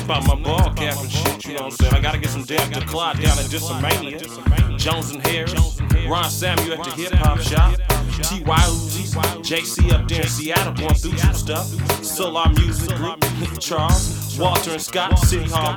about my ball cap and shit, you know what I'm saying? I gotta get some Dr. Clyde down at Disomania. Jones and Harris, Ron Samuel at the hip hop shop. T.Y. Uzi, JC up there in Seattle going through some stuff. Solar Music Group, Charles, Walter and Scott, City Hall.